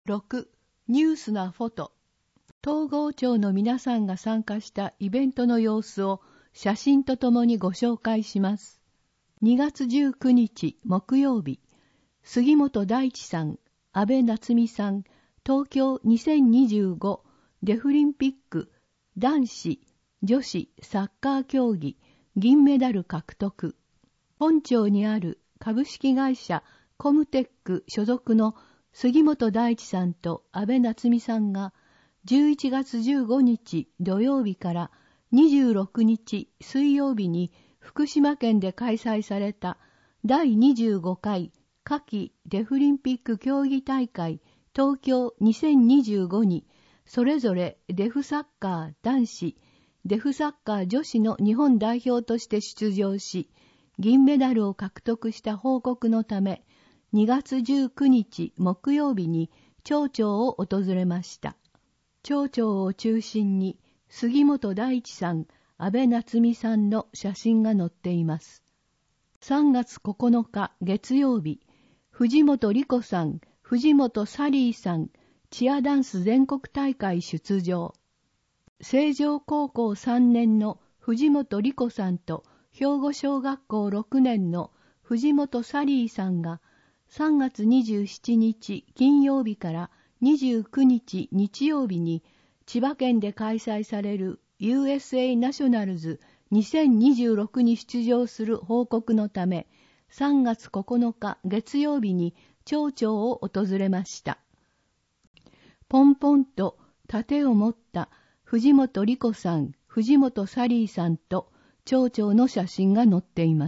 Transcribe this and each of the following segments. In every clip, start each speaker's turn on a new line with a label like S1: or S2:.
S1: 6. ニュースなフォト。東郷町の皆さんが参加したイベントの様子を写真とともにご紹介します。2月19日木曜日、杉本大地さん、安倍夏実さん、東京2025デフリンピック男子、女子サッカー競技銀メダル獲得。本町にある株式会社コムテック所属の杉本大地さんと安倍夏実さんが11月15日土曜日から26日水曜日に福島県で開催された第25回夏季デフリンピック競技大会東京2025にそれぞれデフサッカー男子、デフサッカー女子の日本代表として出場し、銀メダルを獲得した報告のため、2月19日木曜日に町長を訪れました。町長を中心に杉本大地さん、安倍夏実さんの写真が載っています。3月9日月曜日、藤本莉子さん、藤本サリーさん、チアダンス全国大会出場。成城高校3年の藤本莉子さんと兵庫小学校6年の藤本サリーさんが3月27日金曜日から29日日曜日に千葉県で開催される USA ナショナルズ2026に出場する報告のため3月9日月曜日に町長を訪れました。ポンポンと盾を持った藤本莉子さん、藤本サリーさんと町長の写真が載っています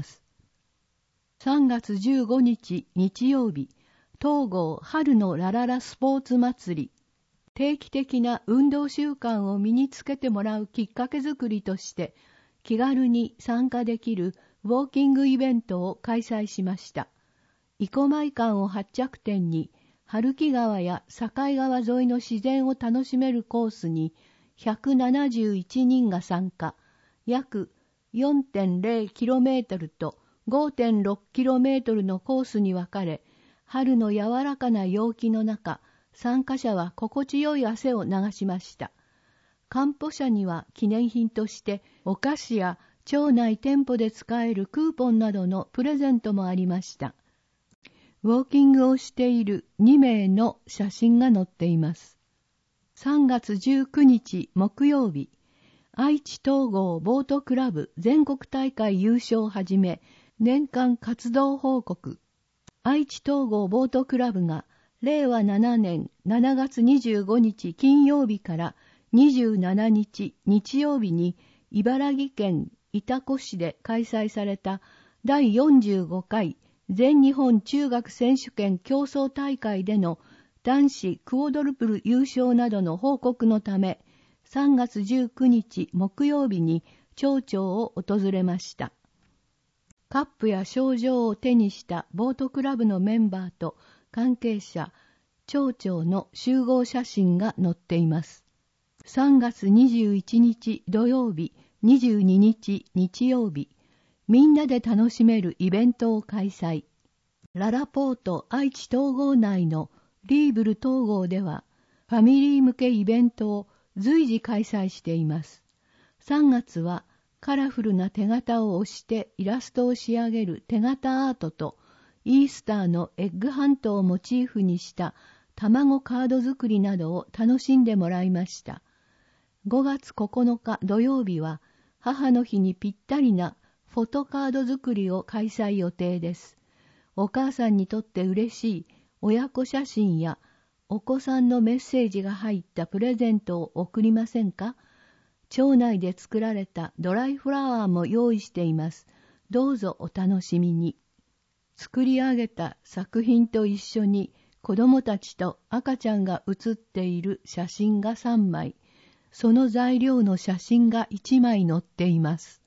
S1: 。3月15日日曜日、東郷春のラララスポーツ祭り。定期的な運動習慣を身につけてもらうきっかけづくりとして、気軽に参加できるウォーキングイベントを開催しました。生駒館を発着点に、春木川や境川沿いの自然を楽しめるコースに、171人が参加、約 4.0km と5.6km のコースに分かれ、春の柔らかな陽気の中、参加者は心地よい汗を流しました。完歩者には記念品としてお菓子や町内店舗で使えるクーポンなどのプレゼントもありました。ウォーキングをしている2名の写真が載っています。3月19日木曜日、愛知東郷ボートクラブ全国大会優勝をはじめ、年間活動報告。愛知東郷ボートクラブが令和7年7月25日金曜日から27日日曜日に茨城県潮来市で開催された第45回全日本中学選手権競争大会での男子クォードルプル優勝などの報告のため、3月19日木曜日に町長を訪れました。カップや賞状を手にしたボートクラブのメンバーと関係者、町長の集合写真が載っています。3月21日土曜日、22日日曜日、みんなで楽しめるイベントを開催。ララポート愛知東郷内のリーブル東郷では、ファミリー向けイベントを随時開催しています。3月はカラフルな手形を押してイラストを仕上げる手形アートと、イースターのエッグハントをモチーフにした卵カード作りなどを楽しんでもらいました。5月9日土曜日は母の日にぴったりなフォトカード作りを開催予定です。お母さんにとって嬉しい親子写真やお子さんのメッセージが入ったプレゼントを贈りませんか？町内で作られたドライフラワーも用意しています。どうぞお楽しみに。作り上げた作品と一緒に子供たちと赤ちゃんが写っている写真が3枚、その材料の写真が1枚載っています。